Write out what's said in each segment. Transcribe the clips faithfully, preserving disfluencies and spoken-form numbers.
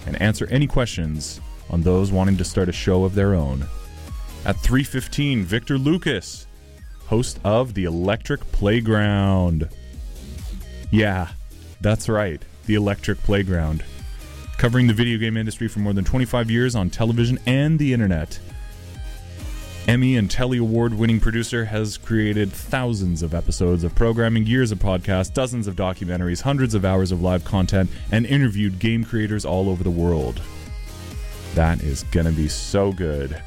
and answer any questions on those wanting to start a show of their own. At three fifteen, Victor Lucas, host of The Electric Playground. Yeah, that's right, The Electric Playground. Covering the video game industry for more than twenty-five years on television and the internet. Emmy and Telly Award-winning producer, has created thousands of episodes of programming, years of podcasts, dozens of documentaries, hundreds of hours of live content, and interviewed game creators all over the world. That is gonna be so good.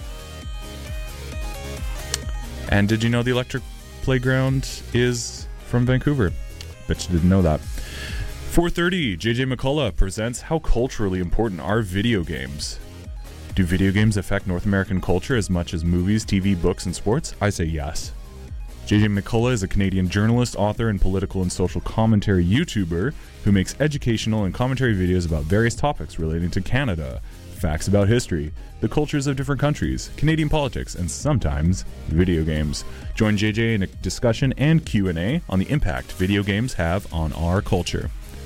And did you know the Electric Playground is from Vancouver? Bet you didn't know that. four thirty, J J McCullough presents How Culturally Important Are Video Games? Do video games affect North American culture as much as movies, T V, books, and sports? I say yes. J J McCullough is a Canadian journalist, author, and political and social commentary YouTuber who makes educational and commentary videos about various topics relating to Canada, facts about history, the cultures of different countries, Canadian politics, and sometimes video games. Join J J in a discussion and Q and A on the impact video games have on our culture.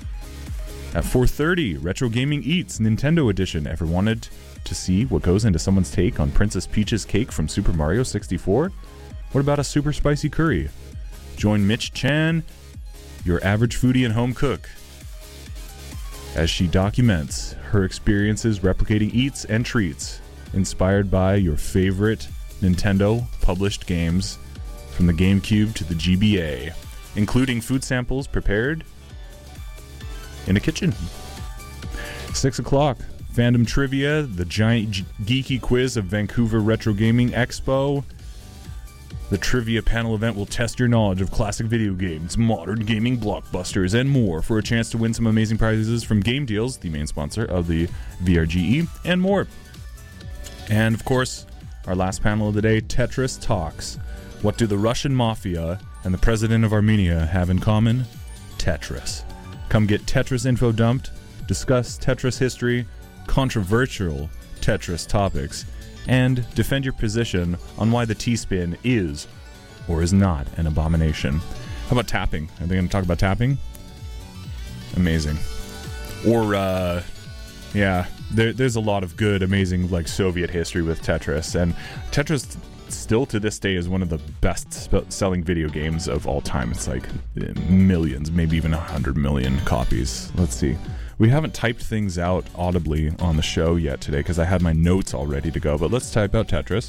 At four thirty, Retro Gaming Eats Nintendo Edition. Ever wanted to see what goes into someone's take on Princess Peach's cake from Super Mario sixty-four? What about a super spicy curry? Join Mitch Chan, your average foodie and home cook, as she documents her experiences replicating eats and treats inspired by your favorite Nintendo published games from the GameCube to the G B A, including food samples prepared in a kitchen. Six o'clock, Fandom Trivia, the giant g- geeky quiz of Vancouver Retro Gaming Expo. The trivia panel event will test your knowledge of classic video games, modern gaming blockbusters, and more for a chance to win some amazing prizes from Game Deals, the main sponsor of the V R G E, and more. And of course, our last panel of the day, Tetris Talks. What do the Russian Mafia and the President of Armenia have in common? Tetris. Come get Tetris info dumped, discuss Tetris history, controversial Tetris topics, and defend your position on why the T-spin is or is not an abomination. How about tapping? Are they going to talk about tapping? Amazing. Or, uh, yeah, there, there's a lot of good, amazing, like, Soviet history with Tetris, and Tetris still to this day is one of the best sp- selling video games of all time. It's like millions, maybe even a hundred million copies. Let's see. We haven't typed things out audibly on the show yet today because I had my notes all ready to go, but let's type out Tetris.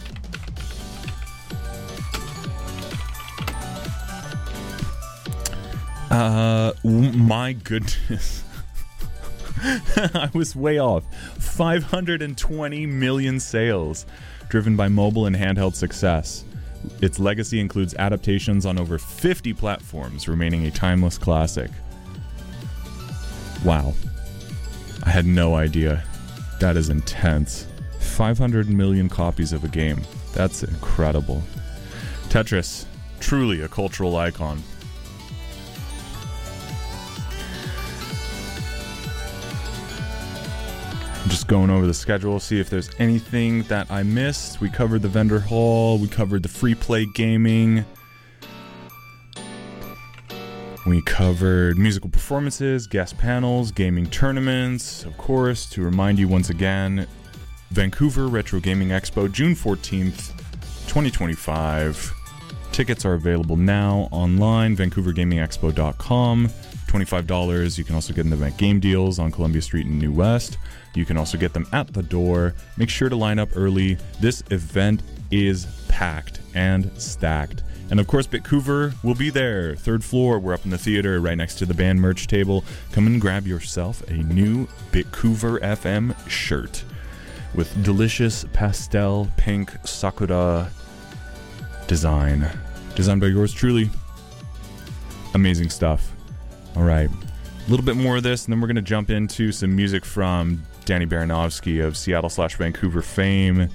Uh, my goodness. I was way off. five hundred twenty million sales, driven by mobile and handheld success. Its legacy includes adaptations on over fifty platforms, remaining a timeless classic. Wow. I had no idea. That is intense. five hundred million copies of a game. That's incredible. Tetris, truly a cultural icon. I'm just going over the schedule, see if there's anything that I missed. We covered the vendor hall, we covered the free play gaming, we covered musical performances, guest panels, gaming tournaments. Of course, to remind you once again, Vancouver Retro Gaming Expo, June fourteenth, twenty twenty-five. Tickets are available now online, vancouver gaming expo dot com. twenty-five dollars. You can also get them at Game Deals on Columbia Street in New West. You can also get them at the door. Make sure to line up early. This event is packed and stacked. And of course, Bitcouver will be there. Third floor, we're up in the theater right next to the band merch table. Come and grab yourself a new Bitcouver F M shirt with delicious pastel pink sakura design. Designed by yours truly. Amazing stuff. All right. A little bit more of this, and then we're going to jump into some music from Danny Baranovsky of Seattle slash Vancouver fame.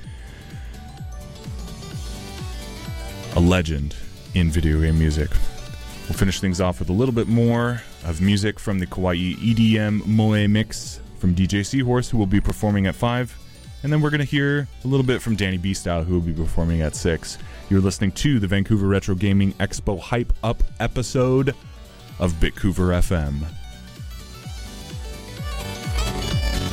A legend in video game music. We'll finish things off with a little bit more of music from the Kawaii E D M Moe mix from D J Seahorse, who will be performing at five. And then we're going to hear a little bit from Danny B Style, who will be performing at six. You're listening to the Vancouver Retro Gaming Expo Hype Up episode of Bitcouver F M.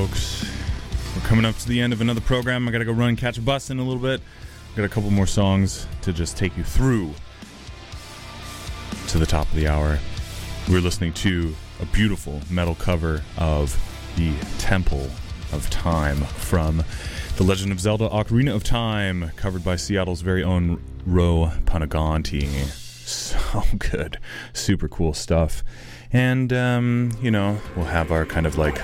folks. We're coming up to the end of another program. I gotta go run and catch a bus in a little bit. Got a couple more songs to just take you through to the top of the hour. We're listening to a beautiful metal cover of the Temple of Time from The Legend of Zelda Ocarina of Time, covered by Seattle's very own Ro Panaganti. So good. Super cool stuff. And, um, you know, we'll have our kind of like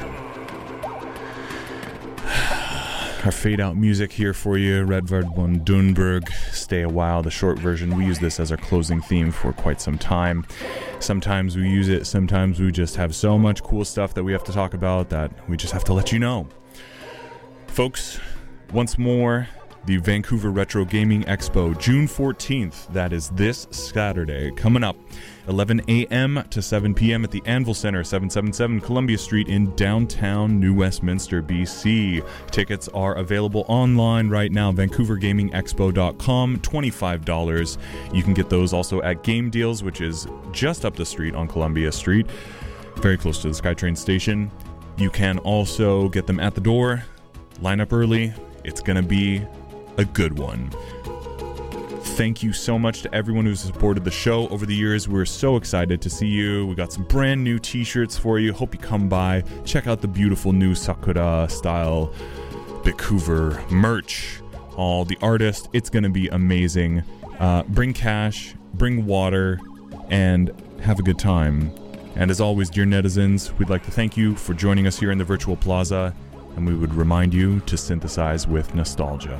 our fade out music here for you. Redvard von Dunberg, Stay a While, the short version. We use this as our closing theme for quite some time. Sometimes we use it, sometimes we just have so much cool stuff that we have to talk about that we just have to let you know. Folks, once more, the Vancouver Retro Gaming Expo, June fourteenth. That is this Saturday, coming up, eleven a.m. to seven p.m. at the Anvil Center, seven seventy-seven Columbia Street in downtown New Westminster, B C. Tickets are available online right now, vancouver gaming expo dot com, twenty-five dollars. You can get those also at Game Deals, which is just up the street on Columbia Street, very close to the SkyTrain station. You can also get them at the door. Line up early. It's going to be a good one. Thank you so much to everyone who's supported the show over the years. We're so excited to see you. We got some brand new t-shirts for you. Hope you come by. Check out the beautiful new Sakura style Vancouver merch. All the artists. It's going to be amazing. Uh, bring cash, bring water, and have a good time. And as always, dear netizens, we'd like to thank you for joining us here in the Virtual Plaza, and we would remind you to synthesize with nostalgia.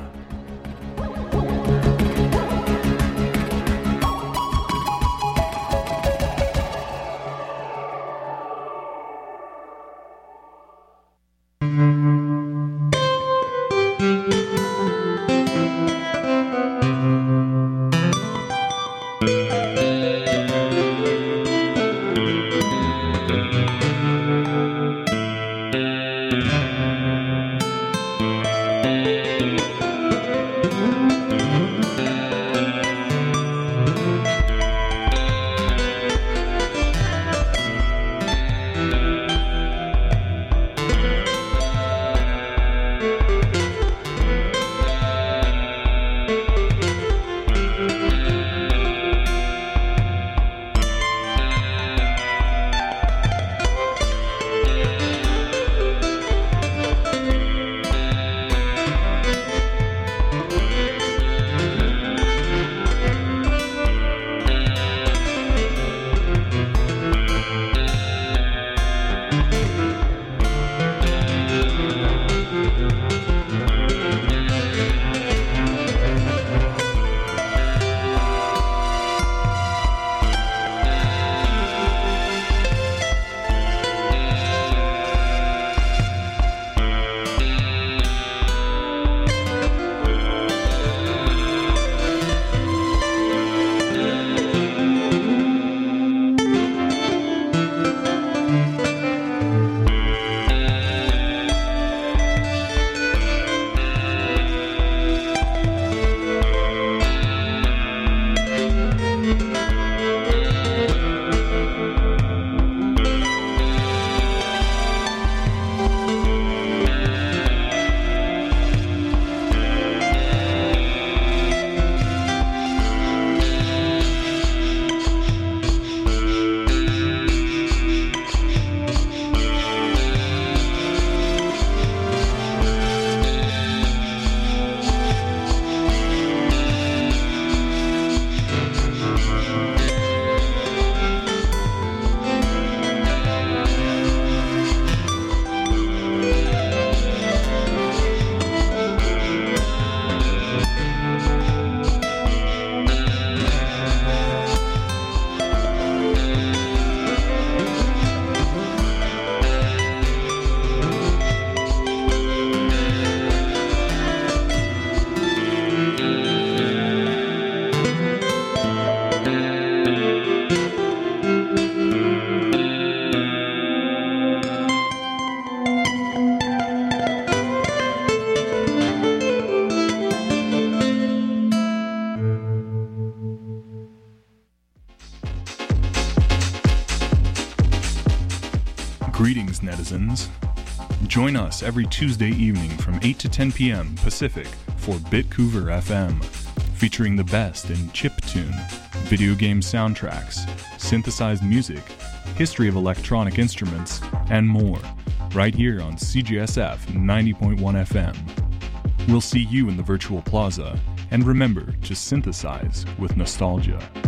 Join us every Tuesday evening from eight to ten p.m. Pacific for Bitcouver F M, featuring the best in chiptune, video game soundtracks, synthesized music, history of electronic instruments, and more, right here on C J S F ninety point one F M. We'll see you in the virtual plaza, and remember to synthesize with nostalgia.